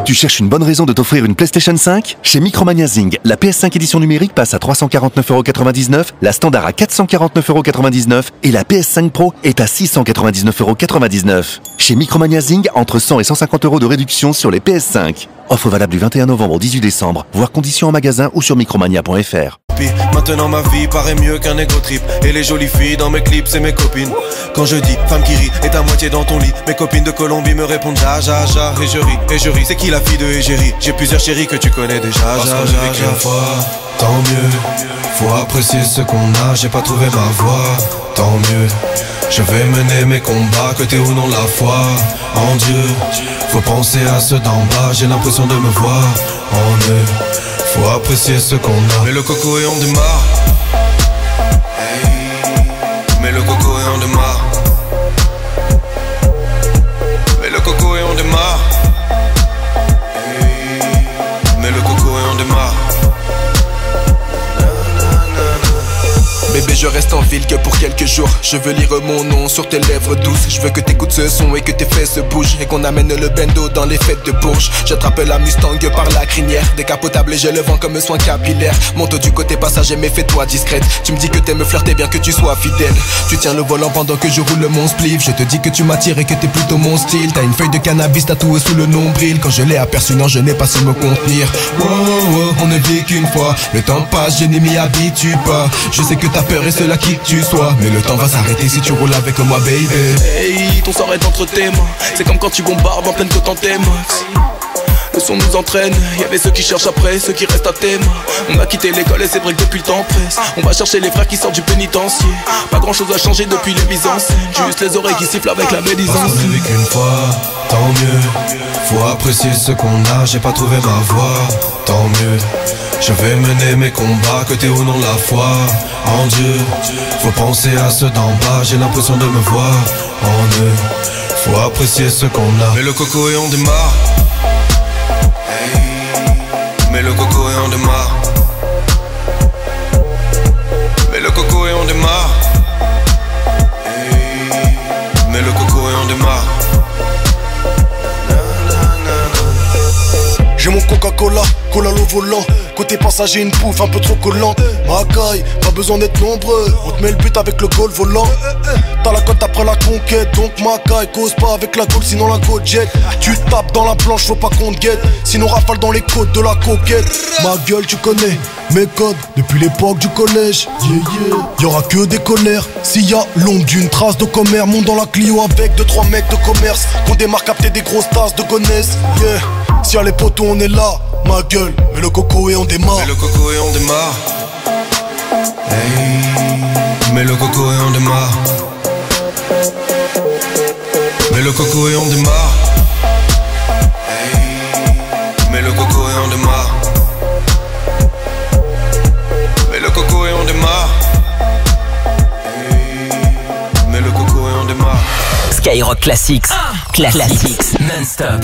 Tu cherches une bonne raison de t'offrir une PlayStation 5 ? Chez Micromania Zing, la PS5 édition numérique passe à 349,99€, la standard à 449,99€ et la PS5 Pro est à 699,99€. Chez Micromania Zing, entre 100 et 150€ de réduction sur les PS5. Offre valable du 21 novembre au 18 décembre, voire conditions en magasin ou sur micromania.fr. Maintenant ma vie paraît mieux qu'un ego trip. Et les jolies filles dans mes clips c'est mes copines. Quand je dis femme qui rit est à moitié dans ton lit, mes copines de Colombie me répondent ja ja ja. Et je ris, c'est qui la fille de Égérie? J'ai plusieurs chéries que tu connais déjà. Parce qu'on ne vit qu'une fois, tant mieux. Faut apprécier ce qu'on a, j'ai pas trouvé ma voie. Tant mieux, je vais mener mes combats, que t'aies ou non la foi en Dieu. Faut penser à ceux d'en bas, j'ai l'impression de me voir en eux. Faut apprécier ce qu'on a. Mais le coco et on démarre. Hey. Mais le coco et on démarre. Mais le coco et on démarre. Hey. Mais le coco et on démarre. Bébé je reste en ville que pour quelques jours. Je veux lire mon nom sur tes lèvres douces. Je veux que t'écoutes ce son et que tes fesses bougent. Et qu'on amène le bendo dans les fêtes de Bourges. J'attrape la Mustang par la crinière. Décapotable et j'ai le vent comme soin capillaire. Monte du côté passager mais fais-toi discrète. Tu me dis que t'aimes flirter bien que tu sois fidèle. Tu tiens le volant pendant que je roule mon spliff. Je te dis que tu m'attires et que t'es plutôt mon style. T'as une feuille de cannabis tatouée sous le nombril. Quand je l'ai aperçu non je n'ai pas su me contenir. Oh, oh, on ne vit qu'une fois. Le temps passe je n'y m'y habitue pas. Je sais que t'as peur et cela qui que tu sois. Mais le temps va s'arrêter si tu roules avec moi baby. Hey, ton sort est entre tes mains. C'est comme quand tu bombardes en pleine côte en tes max. Le son nous entraîne, y'avait ceux qui cherchent après, ceux qui restent à tes mains. On a quitté l'école et c'est vrai que depuis le temps presse. On va chercher les frères qui sortent du pénitencier. Pas grand chose a changé depuis les mises en scène. Juste les oreilles qui sifflent avec la médisance. Parce qu'on ne vit qu'une fois, tant mieux. Faut apprécier ce qu'on a, j'ai pas trouvé ma voie. Tant mieux, je vais mener mes combats, que t'aies ou non la foi en Dieu. Faut penser à ceux d'en bas, j'ai l'impression de me voir en eux. Faut apprécier ce qu'on a. Mais le coco et on démarre. Hey. Mais le coco et on démarre. Mais le coco et on démarre. Hey. Mais le coco et on démarre. J'ai mon Coca-Cola, cola au volant. Côté passager une pouffe un peu trop collante. Ma caille, pas besoin d'être nombreux. On te met le but avec le goal volant. T'as la cote après la conquête. Donc ma caille, cause pas avec la goal sinon la go jet. Tu tapes dans la planche, faut pas qu'on te guette. Sinon rafale dans les côtes de la coquette. Ma gueule tu connais mes codes depuis l'époque du collège. Y'aura que des colères. S'il y a l'ombre d'une trace de commère. Monte dans la Clio avec 2-3 mecs de commerce. Qu'on démarre capter des grosses tasses de gonesse. Yeah. Si y'a les potos on est là, ma gueule, mets le coco et on démarre. Mets le coco et on démarre. Hey, mets le coco et on démarre. Mets le coco et on démarre. Hey, mets le coco et on démarre. Mets le coco et on démarre. Hey, mets le coco et on démarre. Skyrock Classics, Classics non-stop.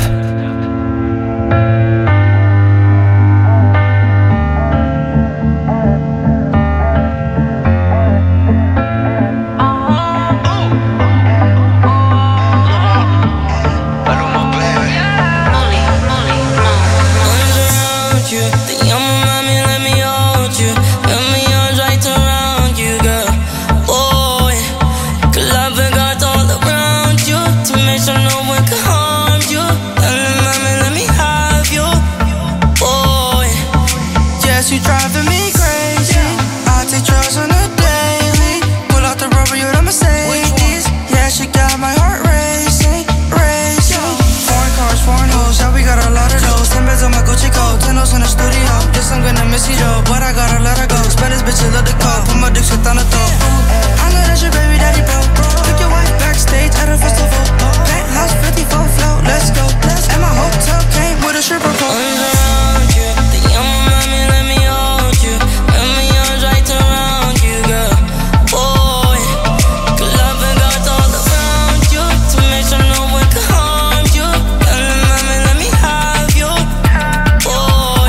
But I gotta let her go. Spanish bitches love the call. Put my dick shit on the throat. I know that's your baby daddy, bro. Took your wife backstage at a festival. Penthouse 54 float, let's go. And my hotel came with a stripper pole. Around you, the young mommy let me hold you. Let me arms right around you, girl. Boy, good love and got all around you to make sure no one can harm you. Young mommy let me have you. Boy,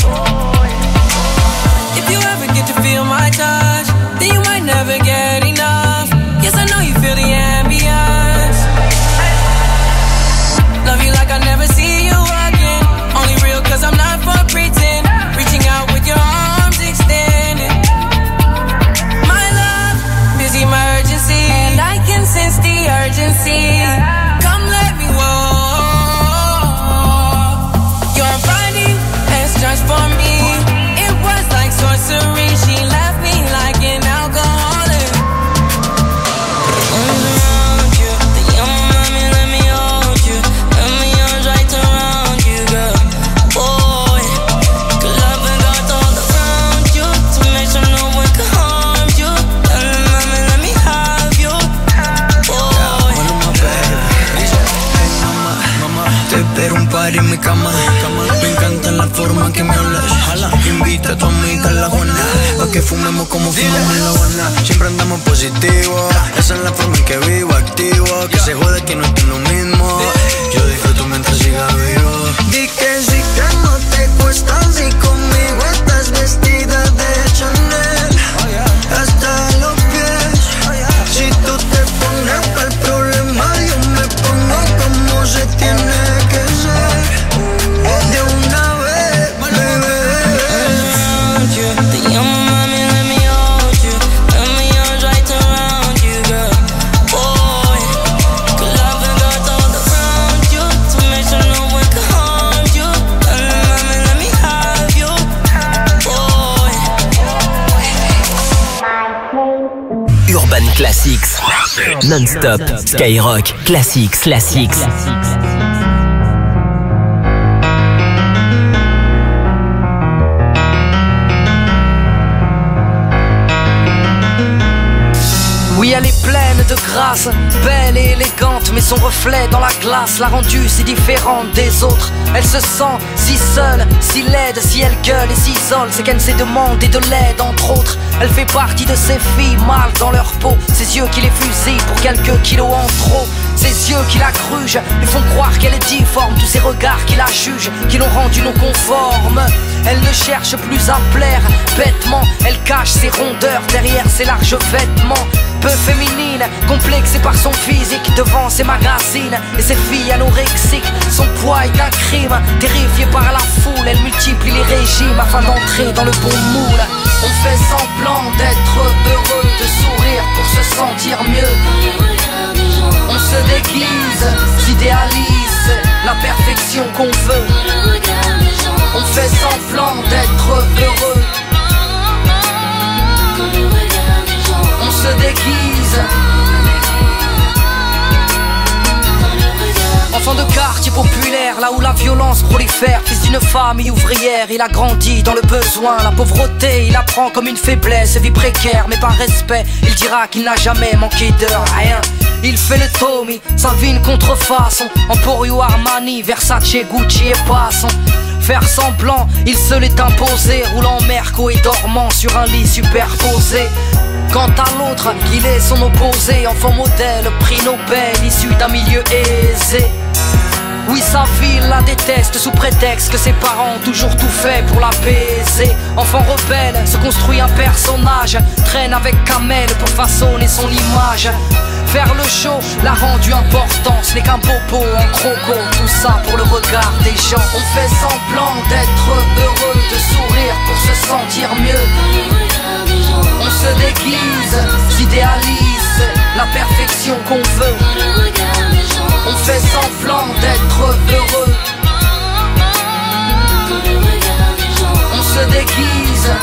if you ever get to feel my touch, then you might never get enough. Yes, I know you feel the ambience. Love you like I never see you cama. Me encanta la forma que me hablas. Invita a tu amiga a la Juana, pa' que fumemos como fumamos en La Habana. Siempre andamos positivo, esa es la forma en que vivo, activo. Que se jode que no estoy lo mismo. Yo disfruto mientras siga vivo. Di que sí que no te cuesta, si conmigo estás vestida de Chanel hasta los pies. Si tú te pones pa'l problema, yo me pongo como se tiene que ser. De una vez, bebé. Te llamo mami, let me hold you. Let me arms right around you, girl. Boy, good love and got all around you to make sure no one can harm you. Mami, let me have you, boy. Urban Classics, non-stop, Skyrock, Classics. Oui, elle est pleine de grâce, belle et élégante, mais son reflet dans la glace l'a rendue si différente des autres. Elle se sent si seule, si laide, si elle gueule et s'isole, c'est qu'elle s'est demandé de l'aide entre autres. Elle fait partie de ces filles mal dans leur peau, ses yeux qui les fusillent pour quelques kilos en trop. Ses yeux qui la grugent, lui font croire qu'elle est difforme, tous ces regards qui la jugent, qui l'ont rendue non conforme. Elle ne cherche plus à plaire, bêtement, elle cache ses rondeurs derrière ses larges vêtements. Peu féminine, complexée par son physique devant ses magazines et ses filles anorexiques. Son poids est un crime, terrifiée par la foule, elle multiplie les régimes afin d'entrer dans le bon moule. On fait semblant d'être heureux, de sourire pour se sentir mieux. On se déguise, s'idéalise, la perfection qu'on veut. On fait semblant d'être heureux. On se déguise. Enfant de quartier populaire, là où la violence prolifère. Fils d'une famille ouvrière, il a grandi dans le besoin. La pauvreté, il apprend comme une faiblesse. Vie précaire, mais par respect, il dira qu'il n'a jamais manqué de rien. Il fait le Tommy, sa vie une contrefaçon. Emporio, Armani, Versace, Gucci et passant. Faire semblant, il se l'est imposé. Roulant Merco et dormant sur un lit superposé. Quant à l'autre, il est son opposé. Enfant modèle, prix Nobel, issu d'un milieu aisé. Oui, sa vie la déteste sous prétexte que ses parents ont toujours tout fait pour l'apaiser. Enfant rebelle, se construit un personnage, traîne avec Kamel pour façonner son image. Faire le show l'a rendu important, ce n'est qu'un bobo en croco, tout ça pour le regard des gens. On fait semblant d'être heureux, de sourire pour se sentir mieux. On se déguise, s'idéalise, la perfection qu'on veut. On fait semblant d'être heureux. On se déguise.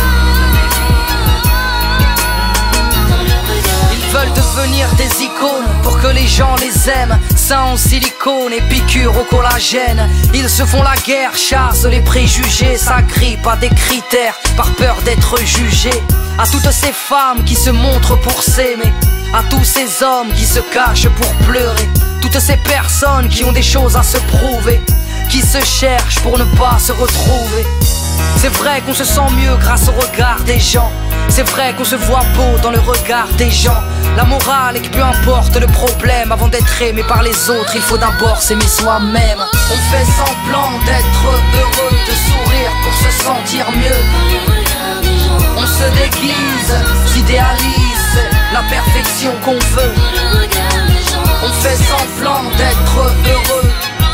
Ils veulent devenir des icônes pour que les gens les aiment. Seins en silicone et piqûres au collagène. Ils se font la guerre, chassent les préjugés, s'agrippent à des critères par peur d'être jugés. À toutes ces femmes qui se montrent pour s'aimer, à tous ces hommes qui se cachent pour pleurer, toutes ces personnes qui ont des choses à se prouver, qui se cherchent pour ne pas se retrouver. C'est vrai qu'on se sent mieux grâce au regard des gens. C'est vrai qu'on se voit beau dans le regard des gens. La morale est que peu importe le problème, avant d'être aimé par les autres, il faut d'abord s'aimer soi-même. On fait semblant d'être heureux, de sourire pour se sentir mieux. On se déguise, s'idéalise, la perfection qu'on veut. On fait semblant d'être heureux.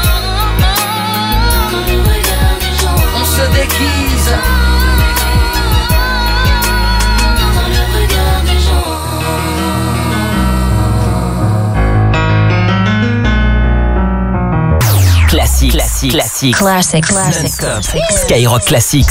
On se déguise. Classics. Non-stop. Skyrock Classics.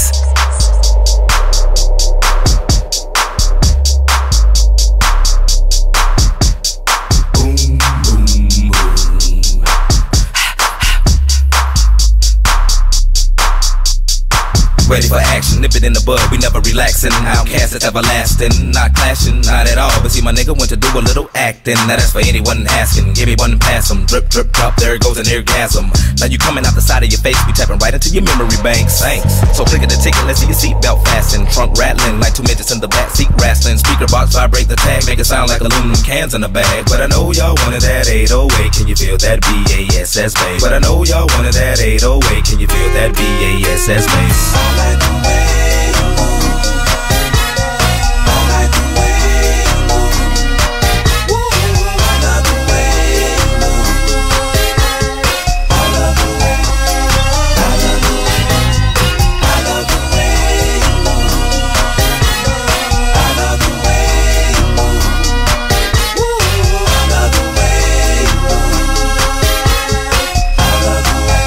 ready for action, nip it in the bud, we never relaxing. Outcast that's everlasting, not clashing, not at all. But see, my nigga went to do a little acting. Now that's for anyone asking. Give me one and pass them. Drip, drip, drop, there it goes an orgasm. Now you coming out the side of your face, we tapping right into your memory banks. Thanks. So click at the ticket, let's see your seatbelt fasten. Trunk rattling like 2 midgets in the back seat wrestling. Speaker box vibrate the tag, make it sound like aluminum cans in a bag. But I know y'all wanted that 808. Can you feel that BASS bass? But I know y'all wanted that 808. Can you feel that BASS bass? I like the way you move. I like the way you move. Woo, I love the way you move. I love the way. I love the way. I love the way you move. I love the way you move. Woo, I love the way you move. I love the way.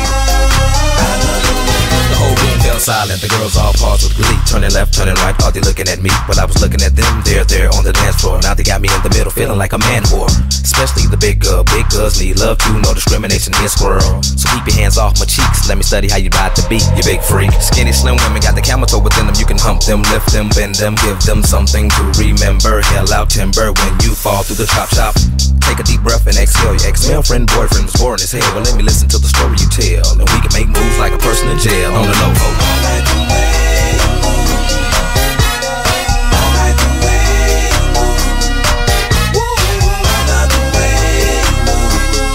The whole room fell silent, the girls all paused with glee. Turning left, turning right, thought they looking at me. But I was looking at them, they're on the dance floor. Now they got me in the middle, feeling like a man whore. Especially the big girls need love too, no discrimination here, squirrel. So keep your hands off my cheeks, let me study how you ride the beat, you big freak. Skinny, slim women got the camel toe within them. You can hump them, lift them, bend them, give them something to remember. Hell out timber when you fall through the chop shop. Take a deep breath and exhale. Your ex-male friend, boyfriend was boring as hell. Well, let me listen to the story you tell, and we can make moves like a person in jail on the low. I like the way you move. I like the way you move. Woo, I love the way you move.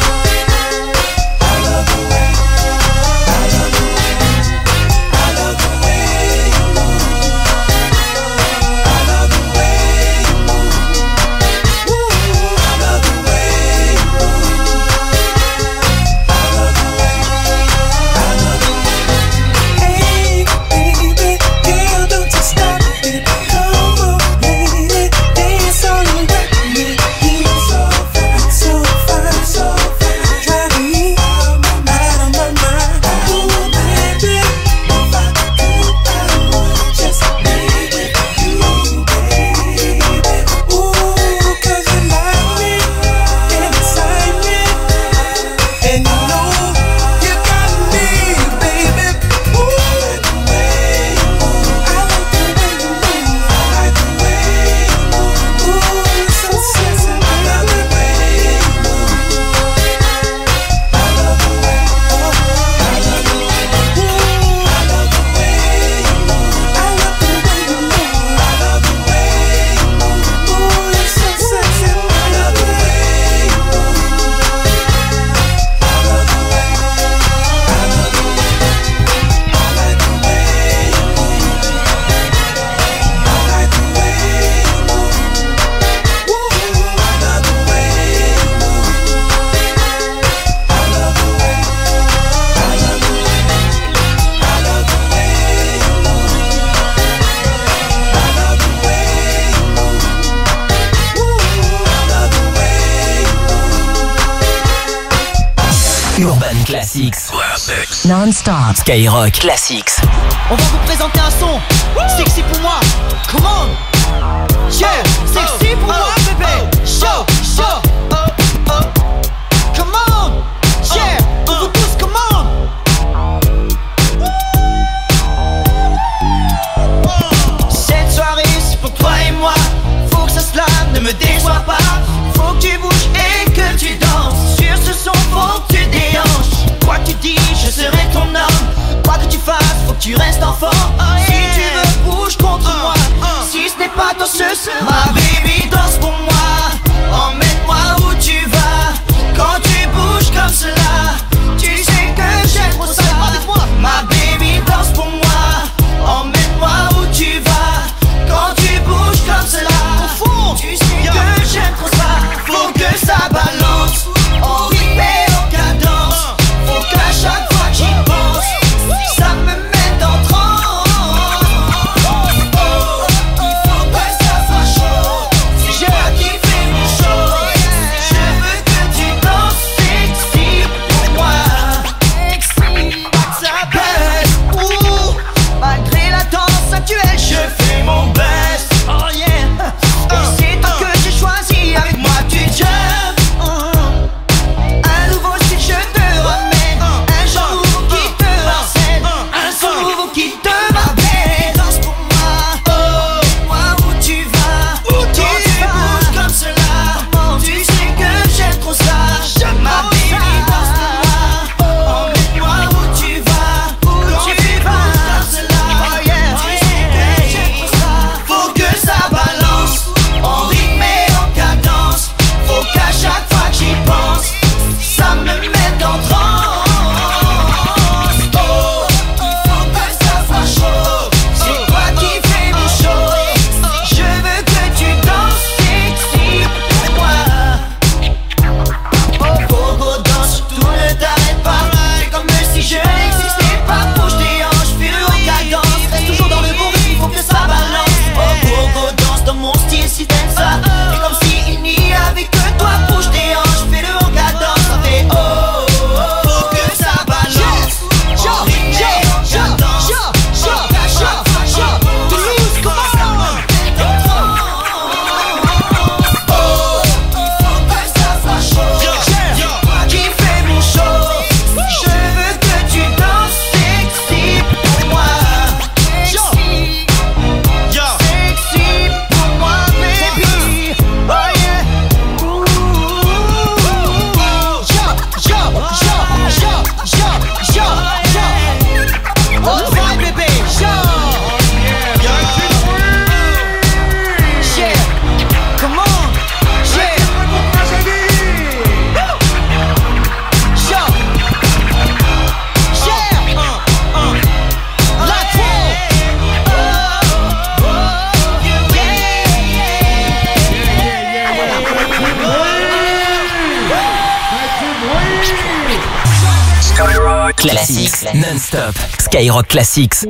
I love the way. I love the way. I love the way you move. I love the way you move. Woo, I love the way you move. I love the way. I love the way. Hey, baby, girl, don't you stop it. Come on, lady, dance all around me. You're so fine, so fine, so fine. Driving me out of my mind. Ooh, baby, if I could, I would just be with you, baby. Ooh, 'cause you like me and excite me, and you know you got me, baby. Ooh, I like the way you move. I like the way you move. I like the way you move. Ooh, you're so sexy. I love the way you move. I love the way. I love the way. Ooh, I love the way you move. I love the way you move. I love the way you move. Ooh, you're so sexy. I love the way you move. I love the way. I love the way. I like the way you move. I like the way you move. Woo, I love the way you move. I love the way. I love the way. I love the way you move. I love the way you move. Woo, I love the way you move. Urban Classics. Non-stop. Skyrock Classics. On va vous présenter un son sexy pour moi. Come on. Yeah, sexy pour moi, bébé. Show, show. Come on. Yeah, pour vous tous, come on. Cette soirée, c'est pour toi et moi. Faut que ça se lave, ne me déçois pas. Faut que tu bouges et que tu danses. Sur ce son, faut que tu déhanches. Quoi que tu dis, je serai ton homme. Quoi que tu fasses, faut que tu restes en forme. Si tu veux, bouge contre moi. Si ce n'est pas toi, ce sera. Ma baby, danse pour moi. Emmène-moi où tu vas. Quand tu bouges comme cela, tu sais que j'aime trop ça. Ma baby, danse pour moi. Emmène-moi où tu vas. Quand tu bouges comme cela, tu sais que j'aime trop ça. Faut que ça balance. En rythme et en cadence. Faut qu'à chaque fois que j'y pense, ça me met en transe. Il faut que ça soit chaud. Classics non-stop. Skyrock Classics.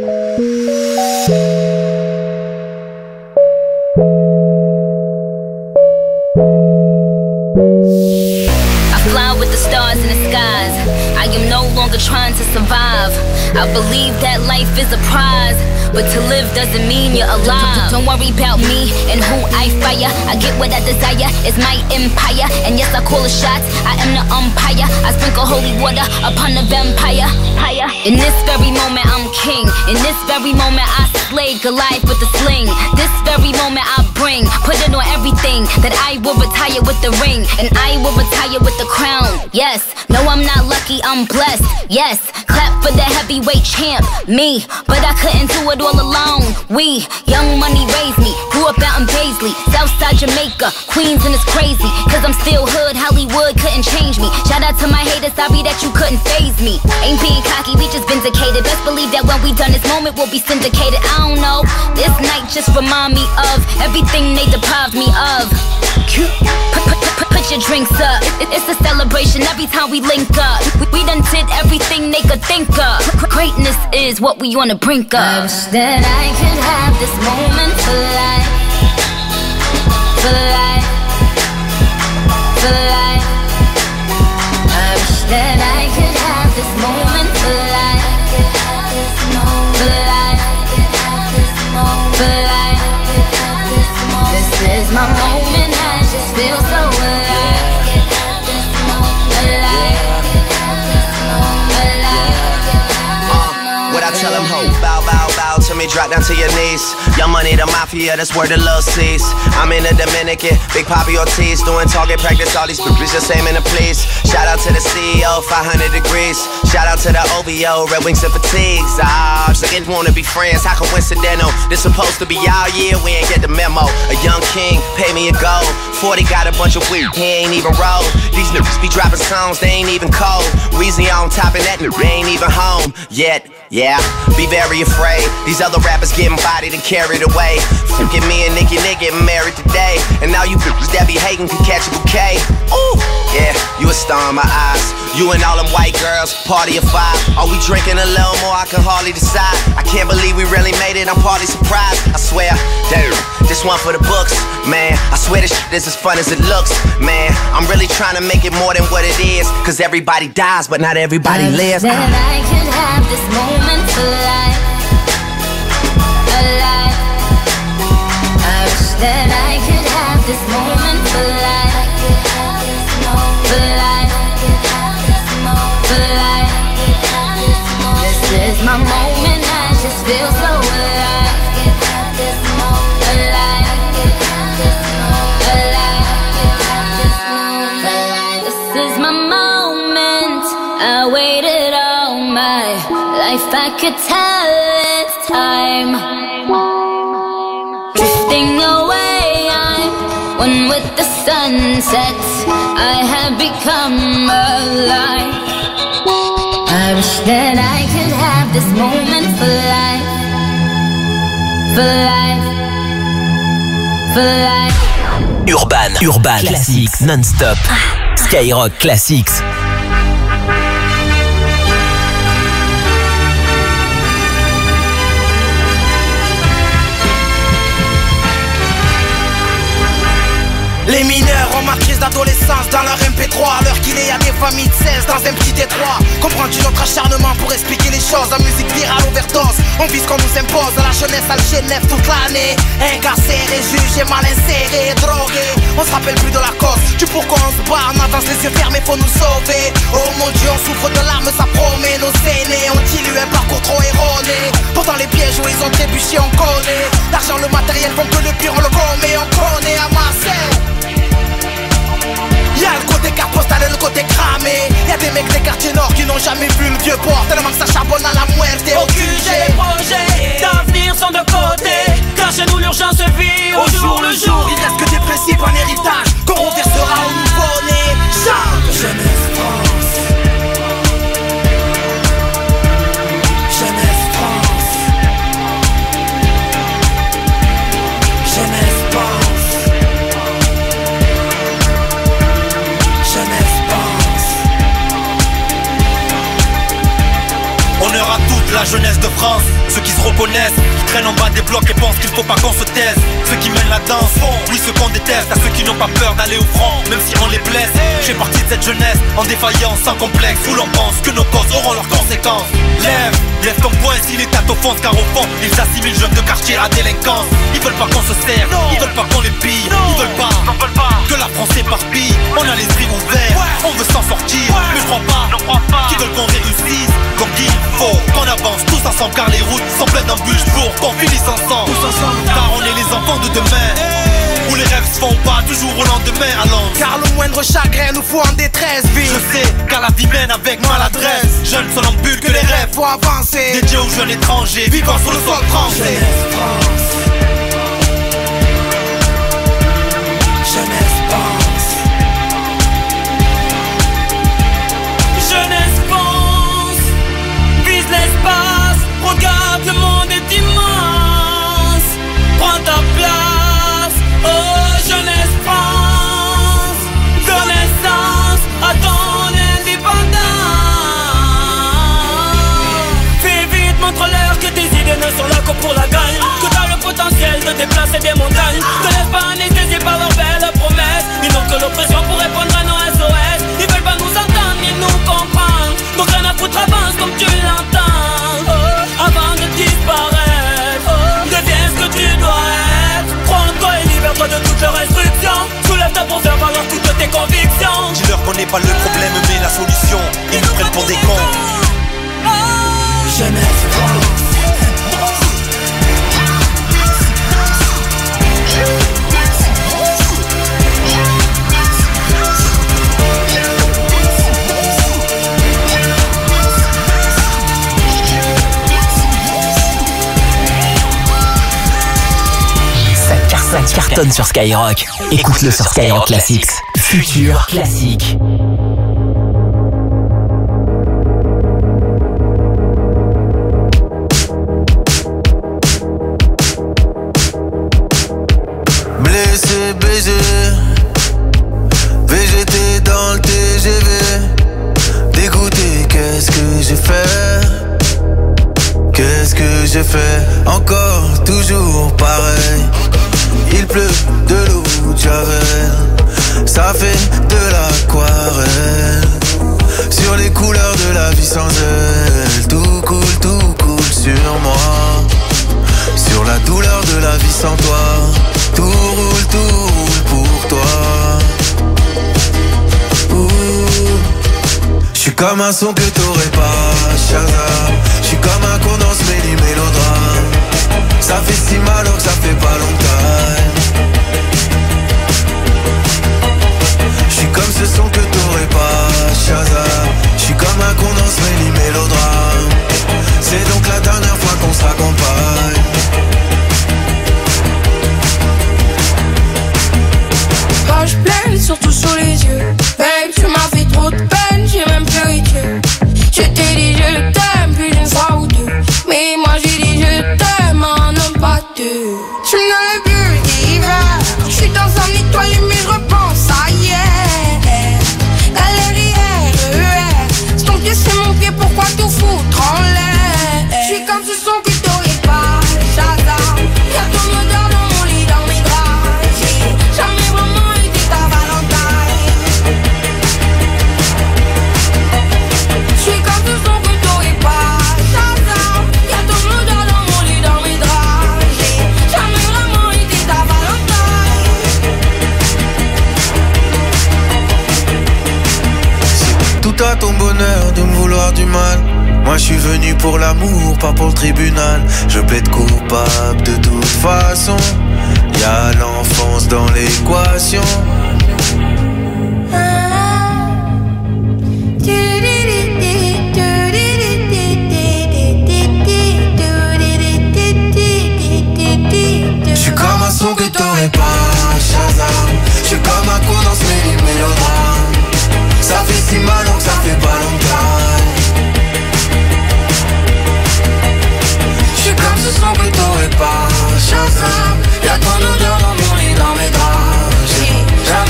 Stars in the skies, I am no longer trying to survive. I believe that life is a prize, but to live doesn't mean you're alive. Don't worry about me and who I fire. I get what I desire, it's my empire. And yes, I call the shots, I am the umpire. I sprinkle holy water upon the vampire. In this very moment I'm king. In this very moment I slay Goliath with the sling. This very moment I bring, put it on everything, that I will retire with the ring, and I will retire with the crown. Yes, no I'm not lucky, I'm blessed. Yes, clap for the heavyweight champ, me. But I couldn't do it all alone. We, young money raised me, grew up out in Paisley, Southside Jamaica, Queens, and it's crazy, cause I'm still hood, Hollywood couldn't change me. Shout out to my haters, sorry that you couldn't faze me. Ain't being cocky, we just vindicated. Best believe that when we done this moment we'll be syndicated. I don't know, this night just remind me of everything they deprived me of. Put your drinks up, it's a celebration every time we link up. We done did everything they could think of. Greatness is what we on the brink of. I wish that I could have this moment for life. For life. For life. I wish that I could have this moment for life. For life. For life. This is my moment, I just feel so alive. What I tell them, ho, bow, bow, bow to me, drop down to your knees. Young Money, the mafia, that's where the love sees. I'm in the Dominican, Big Papi Ortiz, doing target practice, all these bitches just aiming to please. Shout out to the CEO, 500 degrees. Shout out to the OVO, Red Wings and Fatigues. Just didn't wanna be friends, how coincidental. This supposed to be our year, we ain't get the memo. A young king, pay me a gold. 40 got a bunch of weed, he ain't even roll. These niggas be dropping songs, they ain't even cold. Weezy on top and that nigga ain't even home yet. Yeah, be very afraid. These other rappers getting bodied and carried away. Fucking me and Nicki getting married today. And now you bitches that be hating can catch a bouquet. Ooh, yeah, you a star in my eyes. You and all them white girls, party of 5. Are we drinking a little more? I can hardly decide. I can't believe we really made it, I'm partly surprised. I swear, damn, this one for the books. Man, I swear this shit is as fun as it looks. Man, I'm really trying to make it more than what it is. Cause everybody dies, but not everybody lives. That I could have this moment for life. Alive. I wish that I could have this moment for life. For life. For life. This is my moment, I just feel so alive. Alive. Alive. This is my moment, I waited all my life, I could tell it's time. Drifting away, I'm one with the sunset. I have become alive. I wish that I could have this moment for life. For life. For life. Urban Classics non-stop. Skyrock Classics. Les mineurs ont ma crise d'adolescence dans leur MP3. À l'heure qu'il est, y'a des familles de 16 dans un petit détroit. Comprends-tu notre acharnement pour expliquer les choses? La musique virale, overdose, on vit ce qu'on nous impose. La jeunesse, Alger 9 toute l'année. Incarcéré, jugé, mal inséré, drogué. On se rappelle plus de la cause, du pourquoi on se bat. On avance les yeux fermés, faut nous sauver. Oh mon Dieu, on souffre de larmes, ça promet. Nos aînés ont-ils eu un parcours trop erroné? Pourtant les pièges où ils ont trébuché, on connaît. L'argent, le matériel font que le pire, on le commet. On connaît à Marseille. Y'a le côté carte postale et le côté cramé. Y'a des mecs des quartiers nord qui n'ont jamais vu le vieux port. Tellement que ça charbonne à la muerte. Au QG, les projets d'avenir sont de côté. Car chez nous l'urgence vit au jour le jour. Il reste que des principes, un héritage qu'on reversera au nouveau-né. Chante jeunesse France. Jeunesse France. Jeunesse France. Jeunesse pense. la jeunesse de France, ceux qui se reconnaissent, qui traînent en bas des blocs et pensent qu'il faut pas qu'on se taise. Ceux qui mènent la danse, oui ceux qu'on déteste. À ceux qui n'ont pas peur d'aller au front, même si on les blesse. J'ai parti de cette jeunesse en défaillance, sans complexe, où l'on pense que nos causes auront leurs conséquences. Lève ton poing si l'État t'offense, car au fond ils assimilent jeunes de quartier à délinquance. Ils veulent pas qu'on se serre, ils veulent pas qu'on les pille, ils veulent pas que la France s'éparpille. On a l'esprit ouvert, on veut s'en sortir, mais je crois pas qu'ils veulent qu'on réussisse. Donc il faut qu'on avance tous ensemble, car les routes sont pleines d'embûches pour qu'on finisse ensemble. Car on est les enfants de demain, où les rêves se font pas toujours au lendemain. Allons, car le moindre chagrin nous fout en détresse, vie. Je sais, car la vie mène avec maladresse. Jeunes somnambules que les rêves faut avancer. Dédiés aux jeunes étrangers vivant sur le sol français. Jeunesse pense. Jeunesse pense. Vise l'espace. Regarde, le monde est immense. Prends ta place. Oh, jeunesse pense. Donne naissance à ton indépendance. Fais vite, montre-leur que tes idées ne sont là que pour la gagne. Que t'as le potentiel de déplacer des montagnes. Te laisse pas anesthésier par leurs belles promesses. Ils n'ont que l'oppression pour répondre à nos SOS. Ils veulent pas nous entendre ni nous comprendre. Donc rien à foutre, avance comme tu l'entends. Oh, avant de disparaître, oh, deviens ce que tu dois être. Prends-toi et libère-toi de toutes leurs restrictions. Soulève-toi pour faire valoir toutes tes convictions. Dis-leur qu'on n'est pas le problème mais la solution. Ils nous prennent pour des cons. Jeunesse France. Ça cartonne sur Skyrock. Écoute-le sur Skyrock Classics. Futur classique. Blessé, baisé, VGT dans le TGV. Dégoûté, qu'est-ce que j'ai fait? Qu'est-ce que j'ai fait? Encore, toujours pareil. Il pleut de l'eau de Javel, ça fait de l'aquarelle. Sur les couleurs de la vie sans elle, tout coule sur moi. Sur la douleur de la vie sans toi, tout roule pour toi. J'suis comme un son que t'aurais pas, Shazam. J'suis comme un condensé du mélodrame. Ça fait si mal alors que ça fait pas longtemps. J'suis comme ce son que t'aurais pas, Shazam. J'suis comme un condensé du mélodrame. C'est donc la dernière fois qu'on se raccompagne. Poche pleine, surtout sur les yeux. Babe, tu m'as fait trop de peine, j'ai même purifié. Je t'ai dit je t'aime plus d'une fois ou deux. Mais moi j'ai dit je t'aime en homme pas deux. Je me donne le but d'hiver. Je suis dans un étoile mais je repense à hier. Galerie RER. C'est ton pied, c'est mon pied, pourquoi tout foutre en l'air? Je suis comme ce son que t'aurais pas, Shazam. Y'a ton odeur dans mon lit, dans mes draps. J'ai jamais vraiment été ta Valentine. Je suis comme ce son que t'aurais pas, Shazam. Y'a ton odeur dans mon lit, dans mes draps. J'ai jamais vraiment été ta Valentine. C'est tout à ton bonheur de me vouloir du mal. Moi je suis venu pour l'amour, pas pour le tribunal. Je plaide coupable de toute façon. Y'a l'enfance dans l'équation. J'suis comme un son que t'aurais pas, Shazam. J'suis comme un condensé du mélodrame. Ça fait si mal donc ça fait pas longtemps. J'suis comme ce son que t'aurais pas, Shazam. Y'a ton odeur dans mon lit, dans mes draps. J'ai jamais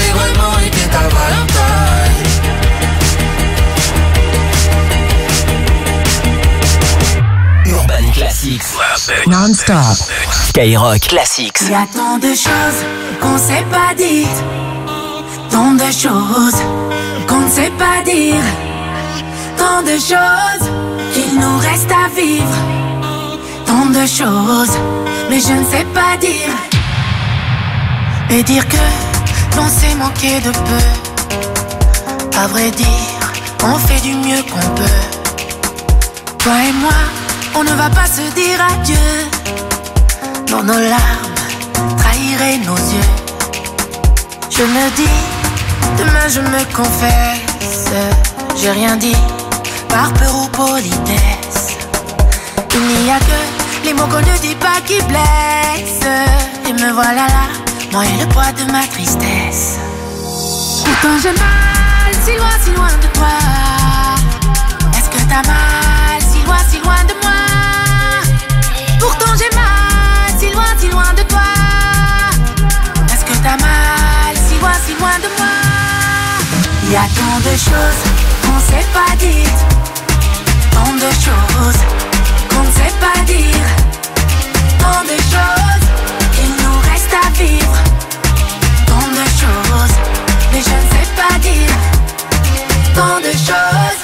Classics. Non-stop. Skyrock Classics. Il y a tant de choses qu'on sait pas dire, tant de choses qu'on ne sait pas dire, tant de choses qu'il nous reste à vivre, tant de choses, mais je ne sais pas dire. Et dire que l'on s'est manqué de peu, à vrai dire, on fait du mieux qu'on peut. Toi et moi, on ne va pas se dire adieu. Dans nos larmes, trahiraient nos yeux. Je me dis, demain je me confesse, j'ai rien dit, par peur ou politesse. Il n'y a que les mots qu'on ne dit pas qui blessent. Et me voilà là, moi et le poids de ma tristesse. Pourtant j'ai mal, si loin de toi. Est-ce que t'as mal, si loin de moi? Pourtant j'ai mal, si loin de toi. Est-ce que t'as mal, si loin de moi? Il y a tant de choses qu'on sait pas dire, tant de choses qu'on ne sait pas dire, tant de choses qu'il nous reste à vivre, tant de choses, mais je ne sais pas dire, tant de choses.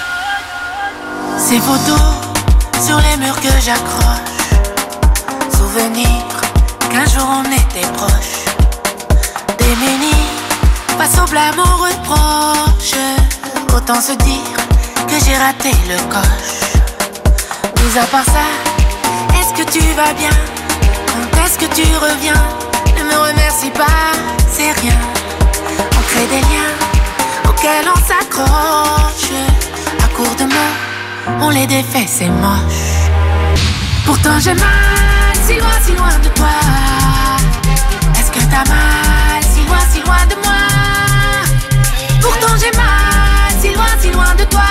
Ces photos sur les murs que j'accroche, souvenirs qu'un jour on était proches, démunis face au blâme, aux reproches. Autant se dire que j'ai raté le coche. Mis à part ça, est-ce que tu vas bien? Quand est-ce que tu reviens? Ne me remercie pas, c'est rien. On crée des liens auxquels on s'accroche. À court de mots, on les défait, c'est moche. Pourtant j'ai mal, si loin de toi. Est-ce que t'as mal, si loin de moi? Pourtant j'ai mal, si loin de toi.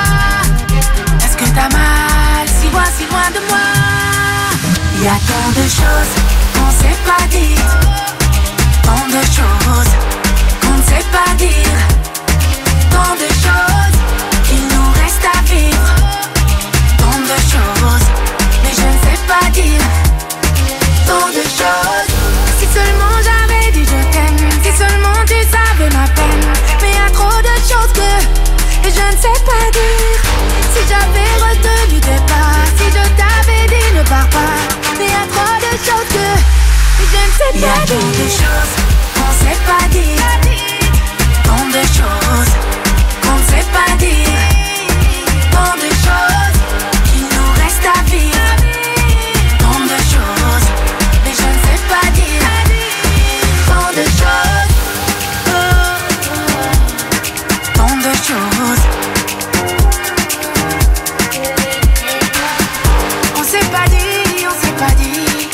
Est-ce que t'as mal, si loin de moi? Il y a tant de choses qu'on sait pas dire, tant de choses qu'on ne sait pas dire, tant de choses qu'il nous reste à vivre, tant de choses, mais je ne sais pas dire, tant de choses. Si seulement j'avais dit je t'aime, si seulement tu savais ma peine. Mais y a trop de choses que je ne sais pas dire. Si j'avais retenu tes pas, si je t'avais dit ne pars pas. Mais y a trop de choses que je ne sais pas dire. Y a trop de choses qu'on ne sait pas dire, tant de choses qu'on ne sait pas dire, tant de choses qu'il nous reste à vivre, tant de choses, mais je ne sais pas dire, tant de choses, tant de choses. On s'est pas dit, on s'est pas dit,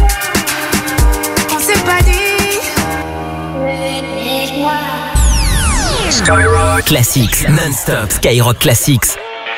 on s'est pas dit. Skyrock Classics, non-stop. Skyrock Classics.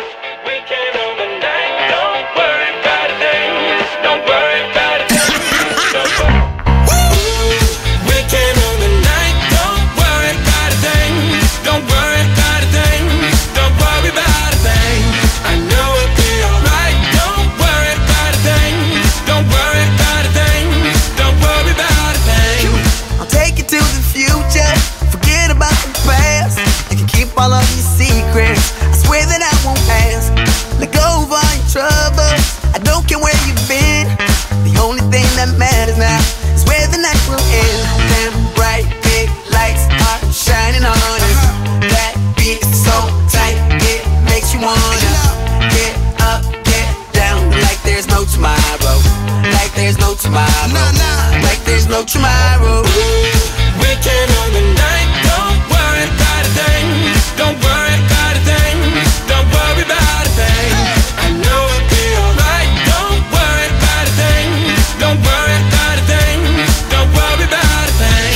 All of your secrets, I swear that I won't ask. Let go of all your troubles, I don't care where you've been. The only thing that matters now is where the night will end. Them bright big lights are shining on us. That beat is so tight, it makes you wanna get up, get down, like there's no tomorrow. Like there's no tomorrow. Like there's no tomorrow. Weekend on the night, don't worry about a thing. Don't worry about a thing. Don't worry about a thing. I know it'll be alright. Don't worry about a thing. Don't worry about a thing. Don't worry about a thing.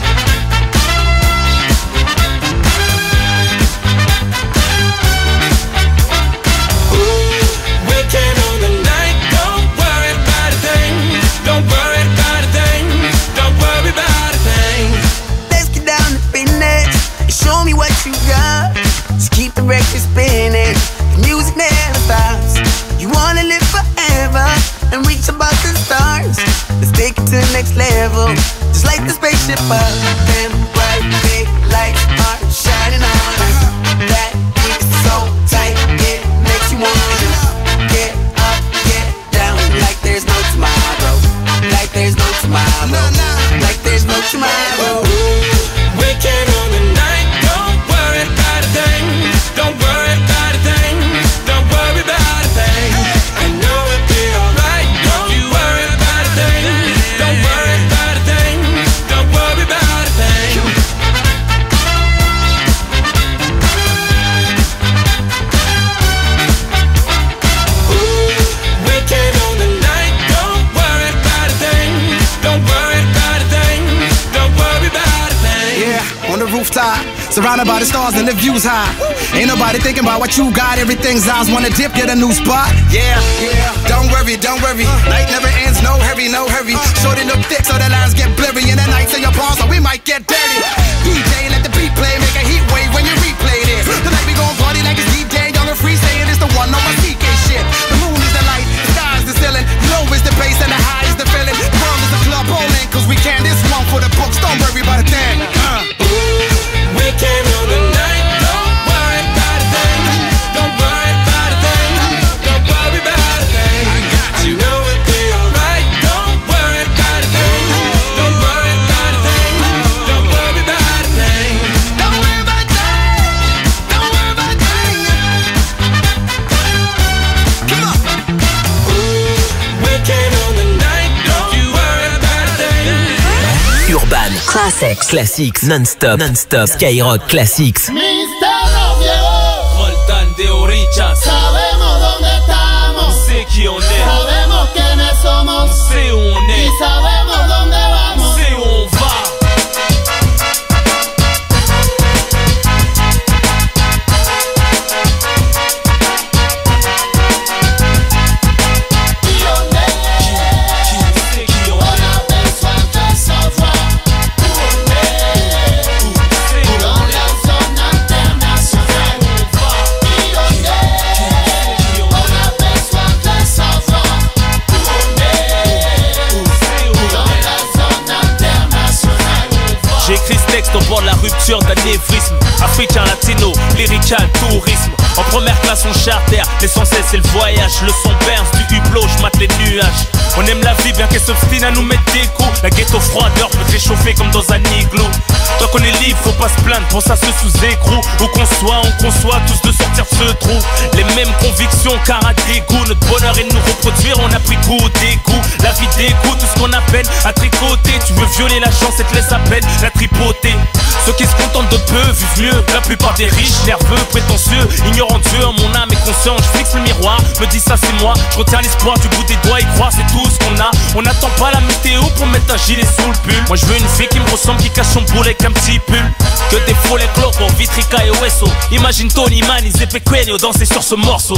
Weekend on the night. Don't worry about a thing. Don't worry about a thing. Don't worry about a thing. forever and reach above the stars. Let's take it to the next level, just like the spaceship up. Them bright big lights are shining on us. That heat is so tight, it makes you wanna get up, get down, like there's no tomorrow, like there's no tomorrow, like there's no tomorrow. Weekend on the night, don't worry about a thing, don't worry about a thing, don't worry about a thing. I know it'll be alright, don't you worry about a thing, don't worry about a thing, don't worry about a thing. Weekend on the night, don't worry about a thing, don't worry about a thing, don't worry about a thing. Yeah, on the rooftop, surrounded by the stars and the views high. Ain't nobody thinking about what you got, everything's ours. Wanna dip, get a new spot. Yeah, don't worry, night never ends, no hurry, no hurry. Shorty look thick so the lines get blurry, and the nights in your palms so we might get dirty. DJ, let the beat play, make a heat wave when you replay this. Tonight we gon' party like it's DJ, young and free, saying it's the one on my CK shit. The moon is the light, the sky is the ceiling, low is the bass and the high is the feeling. The world is a club bowling, cause we can this one for the books, don't worry about a thing. Weekend on the night, don't worry about a thing, don't worry about a thing, don't worry about a thing. You know it'll be alright, don't worry about a thing, don't worry about a thing, don't worry about a thing. Don't worry about a thing, don't worry about a thing. Come on. Weekend on the night, don't you worry about a thing. Urban Classics. Classics non-stop. Skyrock Classics. Roldan de Orichas. Sabemos dónde estamos. Sé qui on est. Sabemos quiénes somos. C'est où on est. Y sabemos dónde vamos. C'est où on va. J'écris ce texte au bord de la rupture d'anévrisme. Africain, latino, lyrical, tourisme. En première classe on charter, l'essentiel c'est le voyage. Le son berce du hublot, je mate les nuages. On aime la vie bien qu'elle s'obstine à nous mettre des coups. La ghetto froideur peut te réchauffer comme dans un igloo. Tant qu'on est libre, faut pas se plaindre, pense à ceux sous écrou. Où qu'on soit, on conçoit tous de sortir de ce trou. Les mêmes convictions, car à dégoût. Notre bonheur est de nous reproduire, on a pris goût au dégoût. La vie dégoûte, tout ce qu'on appelle à tricoter. Tu veux violer la chance et te laisse à peine la tripoter. Ceux qui se contentent de peu vivent mieux. La plupart des riches, nerveux, prétentieux, ignorant Dieu, mon âme est consciente. Je fixe le miroir, me dis ça c'est moi. Je retiens l'espoir du bout des doigts, y croire c'est tout ce qu'on a. On n'attend pas la météo pour mettre un gilet sous le pull. Moi je veux une fille qui me ressemble, qui cache son boulet avec un petit pull. Que des follets clopos, Vitrica et Hueso. Imagine Tony Man, ils étaient pequeños danser sur ce morceau.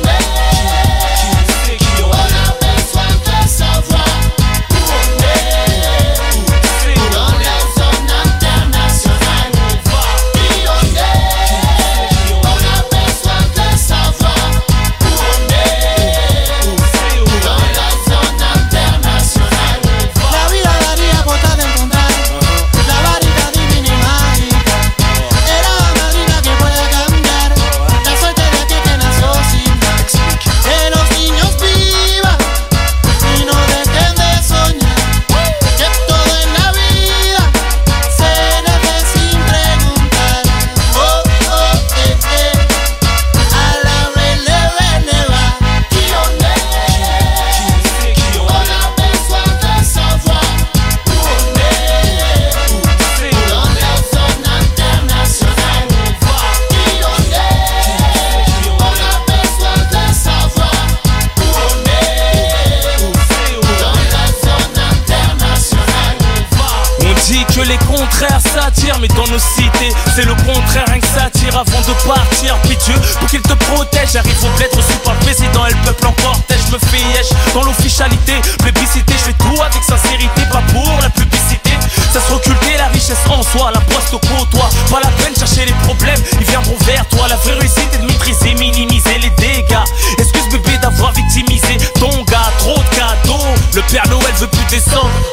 Mais dans nos cités, c'est le contraire, rien que ça tire avant de partir. Puis Dieu, pour qu'il te protège, j'arrive au bled reçu par le président et le peuple en cortège. Je me fais yèche dans l'officialité, plébiscité, je fais tout avec sincérité, pas pour la publicité. Ça se reculter la richesse en soi, la poste au côtois. Pas la peine chercher les problèmes, ils viendront vers toi. La vraie réussite est de maîtriser, minimiser les dégâts. Excuse bébé d'avoir victimisé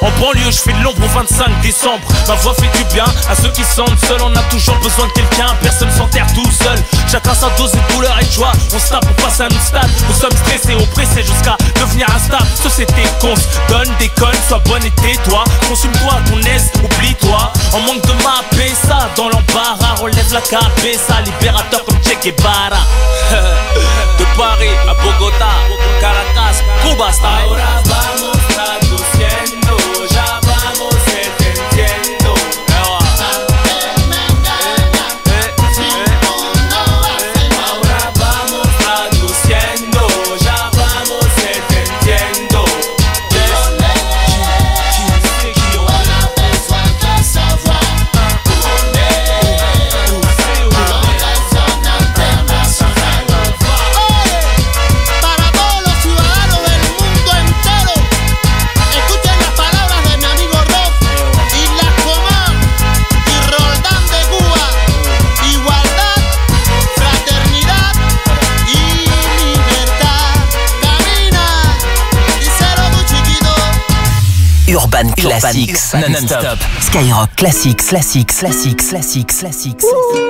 En banlieue, je fais de l'ombre au 25 décembre. Ma voix fait du bien à ceux qui sentent seuls. On a toujours besoin de quelqu'un, personne s'enterre tout seul. Chacun sa dose de douleur et de joie. On se tape pour passer à notre stade. Nous sommes stressés, oppressés jusqu'à devenir instable. Société qu'on se donne des connes, sois bonne et tais-toi. Consume-toi à ton aise, oublie-toi. En manque de ma ça dans l'embarras, relève la cabeza. Libérateur comme Che Guevara. De Paris à Bogotá, Caracas, Cuba style. Ahora vamos traduciendo, ya vamos entendiendo. Ahora vamos traduciendo, ya vamos entendiendo. Urban Classics, non-stop. Skyrock Classics, Classics, Classics, Classics, Classics.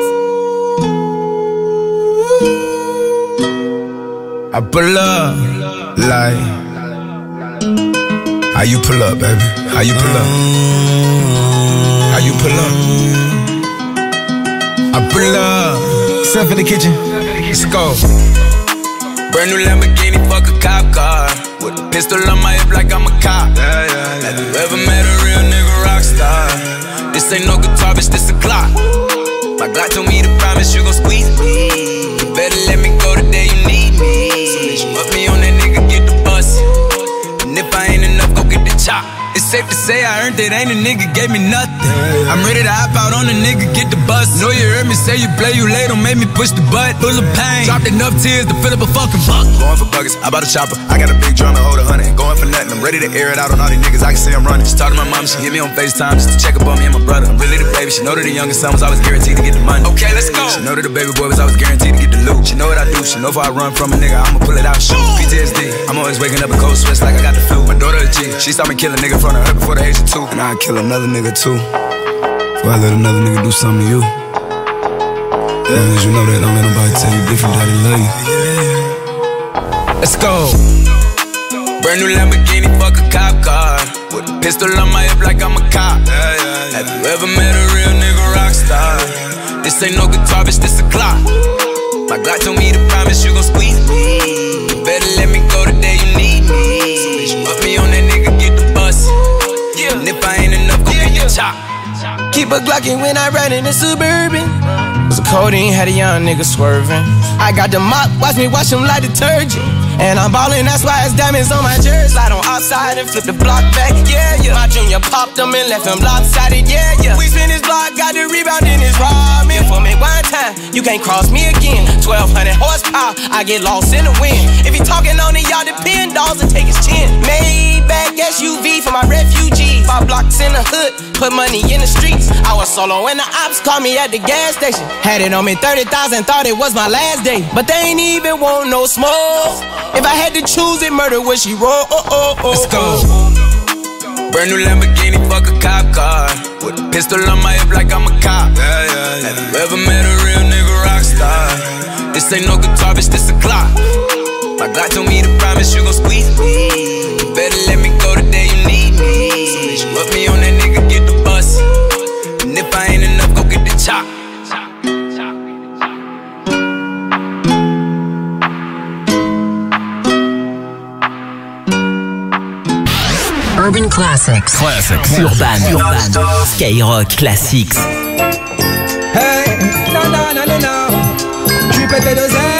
I pull up, like how you pull up, baby? How you pull up? How you pull up? I pull up, step in the kitchen, let's go. Brand new Lamborghini, fuck a cop car. With a pistol on my hip like I'm a cop. Have you ever met a real nigga rock star? This ain't no guitar, bitch, this a clock. My Glock told me to promise you gon' squeeze me. You better let me go the day you need me. So bitch, put me on that nigga, get the bus. And if I ain't enough, go get the chop. It's safe to say I earned it, ain't a nigga gave me nothing. I'm ready to hop out on a nigga, get the bus. Know you heard me say you play, you late, don't make me push the butt. Full of pain, dropped enough tears to fill up a fucking buck. Going for buckets, I bought a chopper. I got a big drum to hold 100. Going for nothing, I'm ready to air it out on all these niggas. I can see I'm running. She talked to my mom, she hit me on FaceTime just to check up on me and my brother. I'm really the baby, she know that the youngest son was always guaranteed to get the money. Okay, let's go. She know that the baby boy was always guaranteed to get the loot. She know what I do, she know if I run from a nigga, I'ma pull it out, shoot. PTSD, I'm always waking up in cold sweats like I got the flu. My daughter a G, she saw me kill a nigga in front of her before the age of 2. And I'd kill another nigga too, before I let another nigga do something to you. As long as you know that, don't let nobody tell you different, that they love you. Let's go. Brand new Lamborghini, fuck a cop car. With a pistol on my hip like I'm a cop. Have you ever met a real nigga rock star? This ain't no guitar, bitch, this a clock. My Glock told me to promise you gon' squeeze me. You better let me go the day you need me. So bitch, put me on that nigga, get the bus. And if I ain't enough, go get the chop. Keep a Glockin' when I ride in the Suburban. Was a codeine, had a young nigga swerving. I got the mop, watch me wash him like detergent. And I'm ballin', that's why it's diamonds on my jersey. Slide on outside and flip the block back, yeah, yeah. My junior popped him and left him lopsided, yeah, yeah. We spin his block, got the rebound in his ramen. For me one time, you can't cross me again. 1200 horsepower, I get lost in the wind. If he talking on it, y'all depend, dolls and take his chin. Maybach SUV for my refugees. 5 blocks in the hood, put money in the streets. I was solo when the ops called me at the gas station. Had it on me 30,000, thought it was my last day. But they ain't even want no smoke. If I had to choose it, murder would she roll? Let's go. Brand new Lamborghini, fuck a cop car. With a pistol on my hip like I'm a cop. Have you ever met a real nigga rock star? This ain't no guitar, bitch, this a clock. My Glock told me to promise you gon' squeeze me. You better let me go the day you need me. So bitch, put me on that nigga, get the bus. And if I ain't enough, go get the chop. Urban Classics. Urban. Skyrock Classics. Hey, non. J'suis pété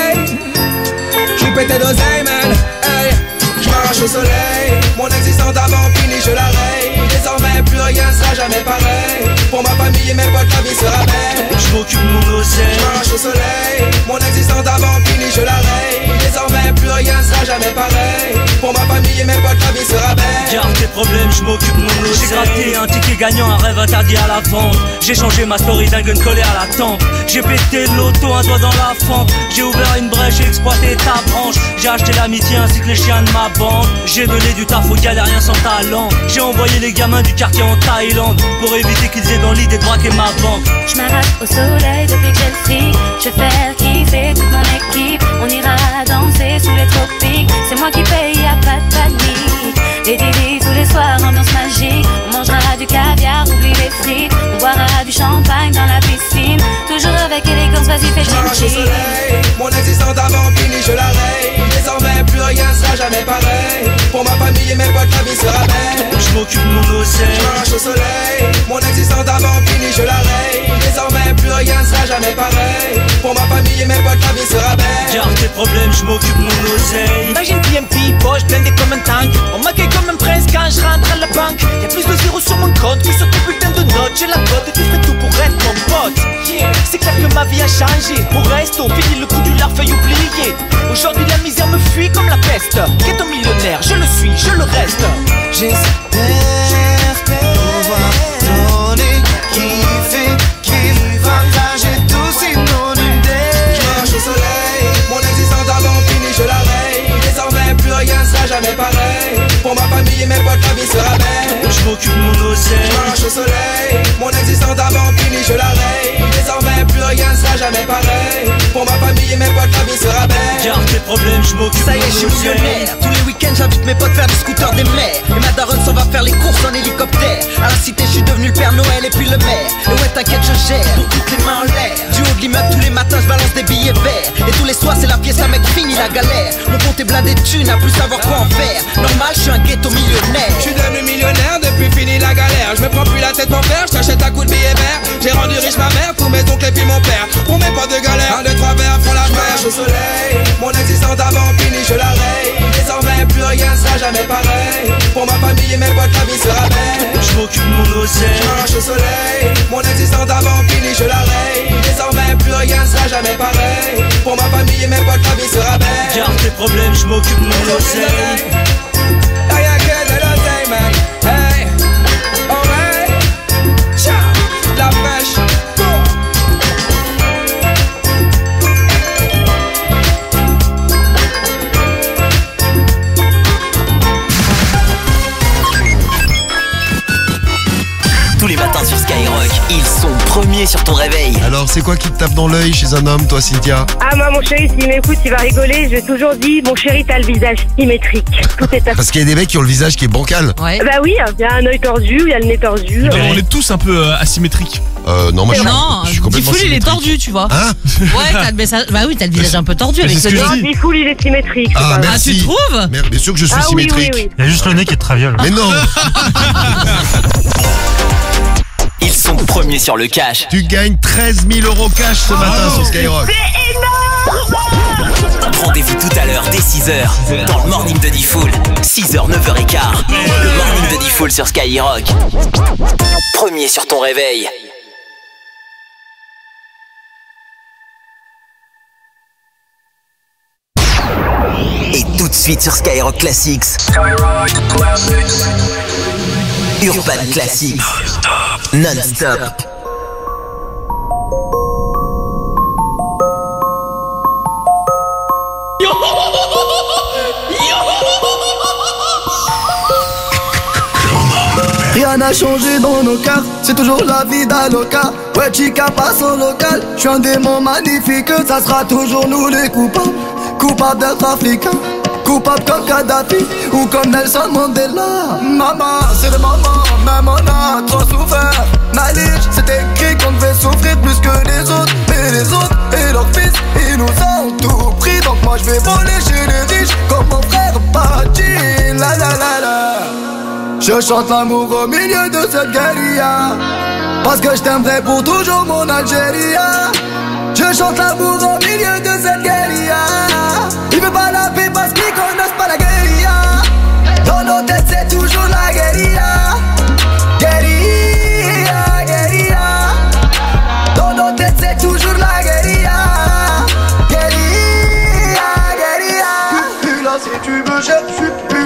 d'oseille, man. Hey, j'marche au soleil. Mon existence d'avant finie, je la raye. Désormais, plus rien ne sera jamais pareil. Pour ma famille et mes potes, la vie sera belle. J'm'occupe mon oseille. J'marche au soleil. Mon existence d'avant finie, je la raye. Désormais, plus rien ne sera jamais pareil. Pour ma famille et mes potes, la vie sera belle. Garde tes problèmes, je m'occupe de mon oseille. J'ai gratté un ticket gagnant, un rêve interdit à la vente. J'ai changé ma story d'un gun collé à la tempe. J'ai pété l'auto, un doigt dans la fente. J'ai ouvert une brèche, j'ai exploité ta branche. J'ai acheté l'amitié ainsi que les chiens de ma bande. J'ai donné du taf aux galériens sans talent. J'ai envoyé les gamins du quartier en Thaïlande pour éviter qu'ils aient dans l'idée de braquer ma banque. Je m'arrache au soleil depuis que je le suis. Je vais faire kiffer toute mon équipe. On ira danser sous les tropiques. C'est moi qui paye, y'a pas de panique. Les délits tous les soirs, ambiance magique. On mangera du caviar, oublie les frites. On boira du champagne dans la piscine. Toujours avec élégance, vas-y fais au soleil, mon existence d'avant finie, je la raye. Désormais plus rien sera jamais pareil. Pour ma famille et mes potes, la vie sera belle. Je m'occupe de mon oseille. Je marche au soleil, mon existence d'avant finie, je la raye. Désormais plus rien sera jamais pareil. Pour ma famille et mes potes, la vie sera belle. Garde tes problèmes, je m'occupe de mon oseille. Imagine PMP, poche blindée comme un tank. On m'accueille comme un prince quand je rentre à la banque. Y'a plus de zéros sur mon compte que sur tes putains de notes. J'ai la cote et tu ferais tout pour être mon pote. C'est clair que ma vie a changé. Au resto, fini le coup du larfeuille oublié. Aujourd'hui la misère me fuit comme la peste. Qu'est un millionnaire, je le suis, je le reste. J'espère pouvoir donner, kiffer, partager tout synonyme. Je marche au soleil, mon existence d'avant finie, je la raye. Désormais plus rien sera jamais pareil. Pour ma famille et mes potes, la vie sera belle. Je m'occupe de mon oseille. Je marche au soleil, mon existence d'avant finie, je la raye. Désormais plus rien sera jamais pareil. Pour ma famille et mes potes, la vie sera belle. Garde tes problèmes, je m'occupe de mon oseille. Ça y est, je suis millionnaire. Tous les week-ends, j'invite mes potes faire du scooter des mers. Et ma daronne s'en va faire les courses en hélicoptère. À la cité, je suis devenu le Père Noël et puis le maire. Et ouais, t'inquiète, je gère. Donc toutes les mains en l'air. Du haut de l'immeuble, tous les matins, je balance des billets verts. Et tous les soirs, c'est la pièce à mec, fini la galère. Mon compte est blindé de thunes, à plus savoir quoi en faire. Normal, je suis un ghetto millionnaire. Je suis devenu millionnaire depuis fini la galère. Je me prends plus la tête pour faire, je t'achète un coup de billet vert. J'ai rendu riche ma mère, tous mes oncles et puis mon père. Pour mes potes de galère, 1, 2, 3 verres font la mer. Au soleil, mon existence d'avant finie, je la raye. Désormais plus rien sera jamais pareil. Pour ma famille et mes potes, la vie sera belle. Je m'occupe de mon oseille. Je marche au soleil, mon existence d'avant finie, je la raye. Désormais plus rien sera jamais pareil. Pour ma famille et mes potes, la vie sera belle. Garde tes problèmes, je m'occupe de mon oseille. Rien que de l'oseille, man. Hey, alright. Ciao, la pêche. Tous les matins sur Skyrock, ils sont premiers sur ton réveil. Alors, c'est quoi qui te tape dans l'œil chez un homme, toi, Cynthia? Ah, moi, mon chéri, s'il m'écoute, il va rigoler. J'ai toujours dit, mon chéri, t'as le visage symétrique. Tout est à Parce qu'il y a des mecs qui ont le visage qui est bancal. Ouais. Bah oui, il y a un œil tordu, il y a le nez tordu. On est tous un peu asymétriques. Non, moi Non, je suis complètement Diffoul, il est symétrique. tordu, tu vois. Hein? Ouais, t'as le visage, bah oui, t'as le visage un peu tordu avec ce nez. Non, Diffoul, il est symétrique. c'est Ah, pas vrai. merci. tu trouves? Merde, bien sûr que je suis Ah oui, symétrique. oui, oui. Il y a juste le nez qui est de traviole. Mais non. Ils sont premiers sur le cash. Tu gagnes 13 000 € cash ce matin sur Skyrock. Rendez-vous tout à l'heure dès 6h dans le morning de Diffoul. 6h, 9h15. Le morning de Diffoul sur Skyrock. Premier sur ton réveil. Et tout de suite sur Skyrock Classics. Urban Classics. Non-stop. Rien n'a changé dans nos cœurs, c'est toujours la vie d'Aloca. Ouais, chica passe au local, je suis un démon magnifique. Ça sera toujours nous les coupables, coupables d'être africains, coupables comme Kadhafi ou comme Nelson Mandela. Maman, c'est le moment, même on a trop souffert. Malige, c'est écrit qu'on devait souffrir plus que les autres. Mais les autres et leurs fils, ils nous ont tout pris. Donc moi je vais voler chez les riches comme mon frère Pachi. La la la la. Je chante l'amour au milieu de cette guérilla, parce que je t'aimerai pour toujours mon Algérie. Je chante l'amour au milieu de cette guérilla. Il veut pas la paix parce qu'ils connaissent pas la guérilla. Dans nos têtes c'est toujours la guérilla. Guérilla, guérilla. Dans nos têtes c'est toujours la guérilla. Guérilla, guérilla. Puis là si tu veux je suis plus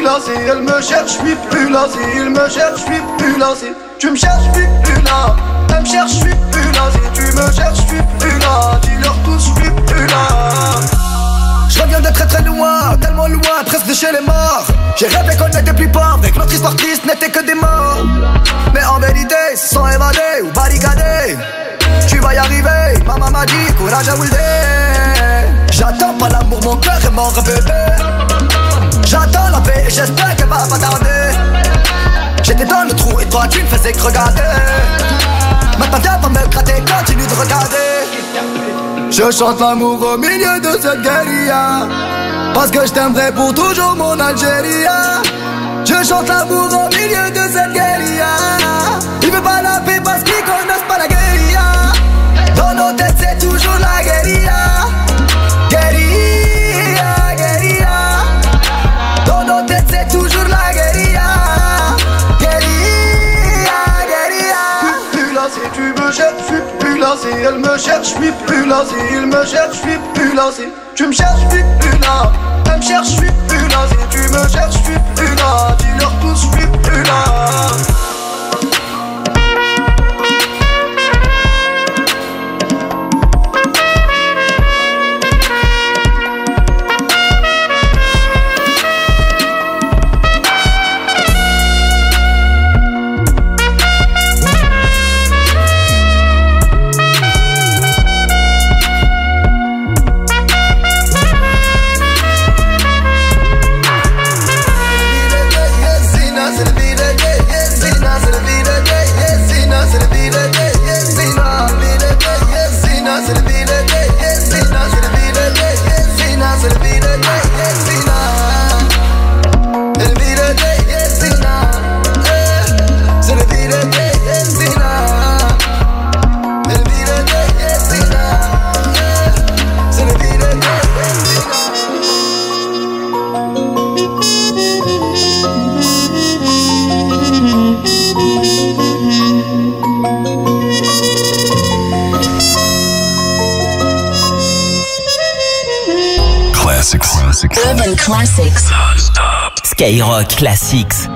lassé. Elle me cherche, je suis plus lassé. Il me cherche, je suis plus lassé. Tu me cherches, je suis plus là. Elle me cherche, je suis plus lassé. Tu me cherches, je suis plus là. Dis-leur tous, je suis plus là. Je reviens de très très loin, tellement loin, presque de chez les morts. J'ai rêvé qu'on était plus pauvres, et que notre histoire triste n'était que des morts. Mais en vérité, ils se sont évadés ou barricadés. Tu vas y arriver, maman m'a dit, courage à Wildé. J'attends pas l'amour, mon cœur est mort bébé. J'attends la paix et j'espère qu'elle va pas tarder. J'étais dans le trou et toi tu ne faisais que regarder. Maintenant viens pas me gratter, continue de regarder. Je chante l'amour au milieu de cette guérilla, parce que je t'aimerai pour toujours mon Algérie. Je chante l'amour au milieu de cette guérilla. Ils veulent pas la paix parce qu'ils connaissent pas la guérilla. Dans nos têtes c'est toujours la guérilla. Guérilla, guérilla. Dans nos têtes c'est toujours la guérilla. Guérilla, guérilla. Plus lassé, tu me cherches, je suis plus lassé. Elle me cherche, je suis plus lassé. Il me cherche, je suis plus lassé. Tu me cherches, je suis plus là. Elle me cherche, je suis plus lassé. Tu me cherches, je suis plus là. Dis-leur tous, je suis plus là. Urban Classics. Skyrock Classics.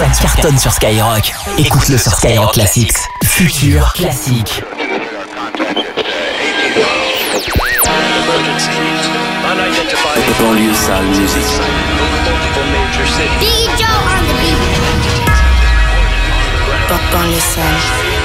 Ça cartonne sur Skyrock. Écoute-le sur Skyrock Classics. Futur classique. Banlieue sale music. Big Joe on the beat. Banlieue sale.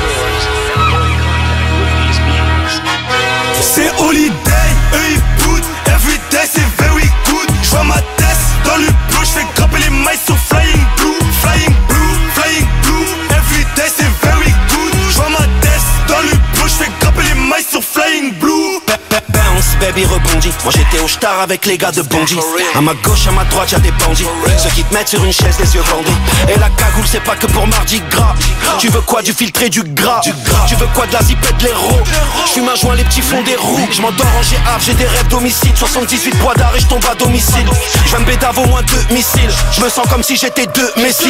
C'est holiday, eux ils boutent. Everyday c'est very good. J'vois ma tête dans le bleu. J'fais grimper les mailles sur flying blue. Flying blue, flying blue. Everyday c'est very good. J'vois ma tête dans le bleu. J'fais grimper les mailles sur flying blue. Bounce, baby rebondit. Moi j'étais au star avec les gars de Bondy. À ma gauche, à ma droite, y'a des bandits. Ceux qui te mettent sur une chaise, les yeux bandés. Et la cagoule, c'est pas que pour Mardi Gras. Tu veux quoi, du filtré, du gras. Tu veux quoi, de la zipette, de l'héros. J'fume un joint, les petits fonds des roues. J'm'endors en GAF, j'ai des rêves d'homicide. 78 bois d'arrêt, j'tombe à domicile. J'vais me bédave au moins 2 missiles. J'me sens comme si j'étais 2 Messi.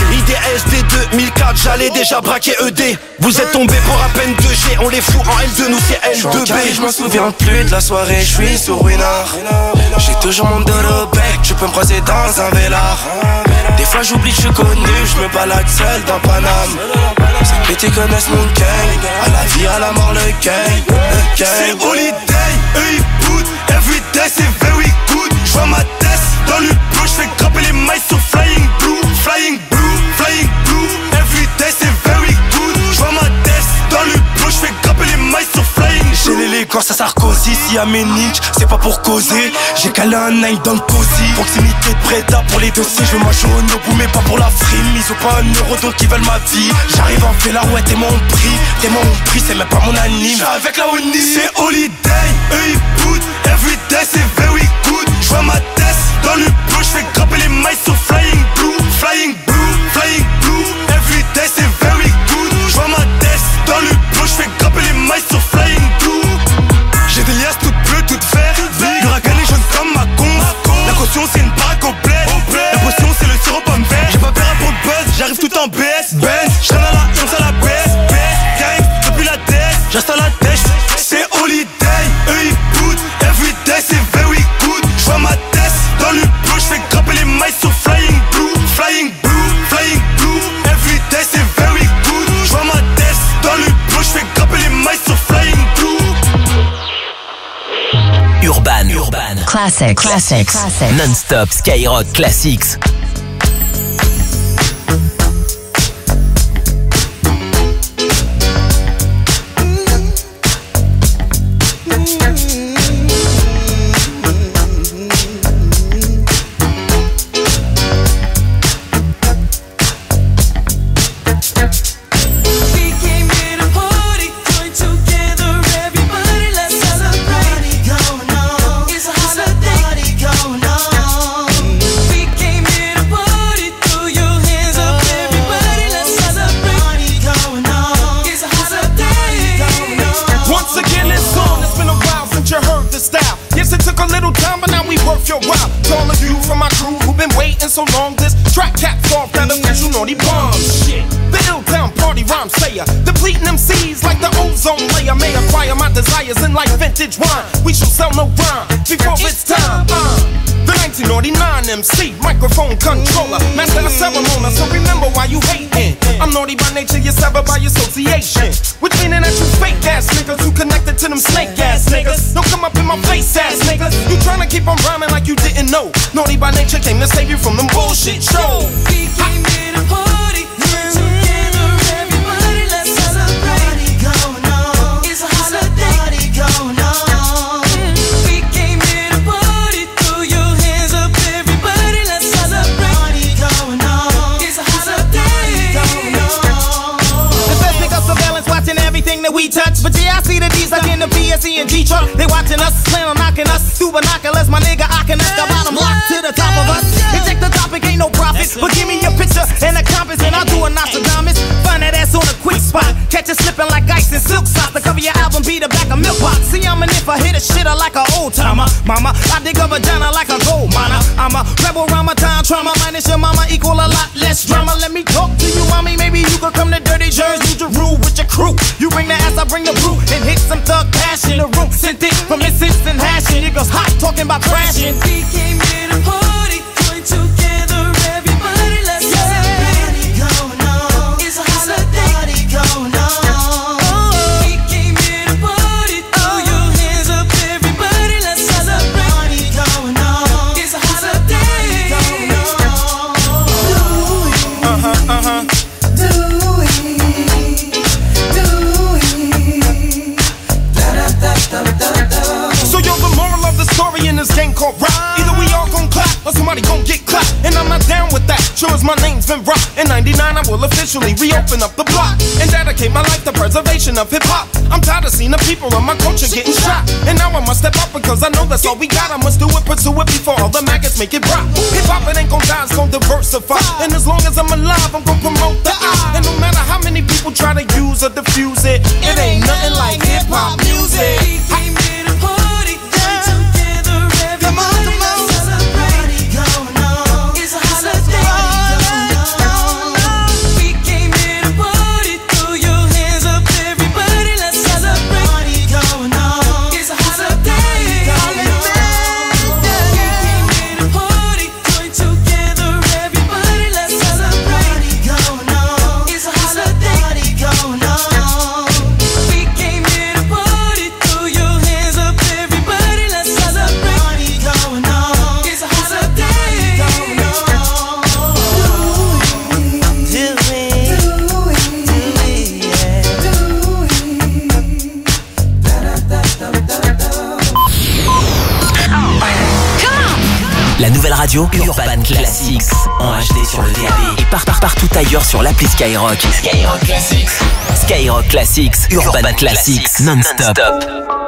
IDSD 2004, j'allais déjà braquer ED. Vous êtes tombés pour à peine 2G. On les fout en L2, nous c'est L2B. J'm'en souviens plus de la soirée, j'suis sur Winard. J'ai toujours mon dos au bec, tu peux me croiser dans un Vélard. Des fois j'oublie que je suis connu, j'me balade seul dans Paname. Ces petits connaissent mon gang, à la vie, à la mort le gang. C'est holiday, eux ils boutent. Everyday c'est very good. J'vois ma tête dans le bleu, j'fais grimper les mailles sur flying blue. Flying blue, flying blue. Everyday c'est very good. J'vois ma tête dans le bleu, j'fais grimper les mailles sur flying blue. J'ai l'élégance à Sarkozy, si à mes niches, c'est pas pour causer. J'ai calé un nine dans le cosy. Proximité de Preda pour les dossiers. Je veux ma jaune au bout mais pas pour la frime. Ils ont pas un euro donc ils veulent ma vie. J'arrive en fait là ouais t'es mon prix, c'est même pas mon anime. J'suis avec la Oni. C'est holiday, eux ils boutent. Everyday c'est very good. J'vois ma tête dans le bleu, j'fais grimper les mailles sur flying blue. Flying blue, flying blue. Everyday c'est very good. J'vois ma tête dans le bleu, j'fais grimper les mailles sur flying blue. J'ai des liasses toutes bleues, toutes vertes. Le ragan est jaune comme ma conf. La caution c'est une baraque complète. La potion c'est le sirop pomme vert. J'ai pas peur pour le buzz, j'arrive tout en BS. J'traîne à la 11 à la baisse. Gang, depuis la tête, j'reste à la tête. C'est holiday, eux ils boutent. Everyday c'est very good. J'vois ma tête dans le bleu, j'fais grimper les mailles sur flying blue. Flying blue, flying blue. Everyday c'est very good. J'vois ma tête dans le bleu, j'fais grimper les mailles sur flying blue. Urban. Classics. Non-stop Skyrock Classics. Your wow, to all of you from my crew who've been waiting so long. This track caps off that official naughty bomb shit. The ill-town party rhyme slayer, depleting MCs like the ozone layer. May acquire my desires in like vintage wine. We shall sell no rhyme before it's time. The 1989 MC, microphone controller, master of ceremony. So remember why you hating. I'm naughty by nature, you're severed by association. Which meaning that you fake ass niggas who connected to them snake ass niggas. Don't come up in my face ass niggas. You tryna keep on rhyming like you didn't know. Naughty by nature came to save you from them bullshit shows. We came here to party, together everybody, let's celebrate. Party going on, it's a holiday going on. We came here to party, throw your hands up everybody, let's celebrate. Party going on, it's a holiday going on. The best nigga surveillance watching everything that we touch. But yeah, I see the D's like in the PSE and G truck. They watching us, plan on knocking us through binoculars. My nigga, I can got bottom locked to the top of us. You take the topic, ain't no profit. But give me a picture and a compass, and I'll do a Nostradamus. Find that ass on a quick spot. Catch it slipping like ice and silk socks. The cover your album be the back of milk box. See, I'm an if I hit a shitter like an old timer. Mama, I dig a vagina like a gold miner. I'm a rebel around my time trauma. Minus your mama equal a lot less drama. Let me talk to you, mommy. Maybe you could come to Dirty Jersey to rule with your crew. You bring the ass, I bring the brew, and hit some thug passion. The room sent it from instant hashing. Niggas hot talking about crashing. We came here to party, join together, everybody, let's celebrate. my name's been rocked. In 99 I will officially reopen up the block and dedicate my life to preservation of hip-hop. I'm tired of seeing the people of my culture getting shot, and now I must step up because I know that's all we got. I must do it, pursue it before all the maggots make it rock. Hip-hop, it ain't gon' die, it's gon' diversify, and as long as I'm alive, I'm gon' promote the I. And no matter how many people try to use or diffuse it, it ain't nothing like hip-hop music. La nouvelle radio Urban Classics en HD sur le DAB et partout ailleurs sur l'appli Skyrock. Skyrock Classics. Skyrock Classics, Urban Classics, non-stop.